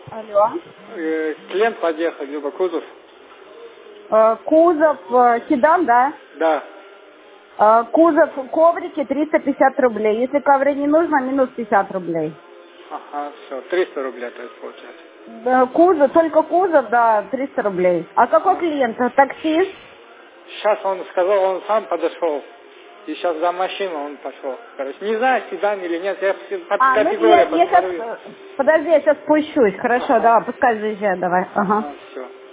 Алло. Клиент подъехал, Люба, кузов. Кузов, седан, да? Да. Кузов, коврики 350 рублей. Если ковры не нужно, минус 50 рублей. Ага, все, 300 рублей, то есть получается. Да, кузов, только кузов, да, 300 рублей. А какой клиент? Таксист? Сейчас он сказал, он сам подошел. И сейчас за машину он пошел. Короче, не знаю, седан или нет, я по Ну категории я посмотрю. сейчас, подожди, я сейчас спущусь. Хорошо, Ага. давай, пускай заезжает, давай. Ага. Все.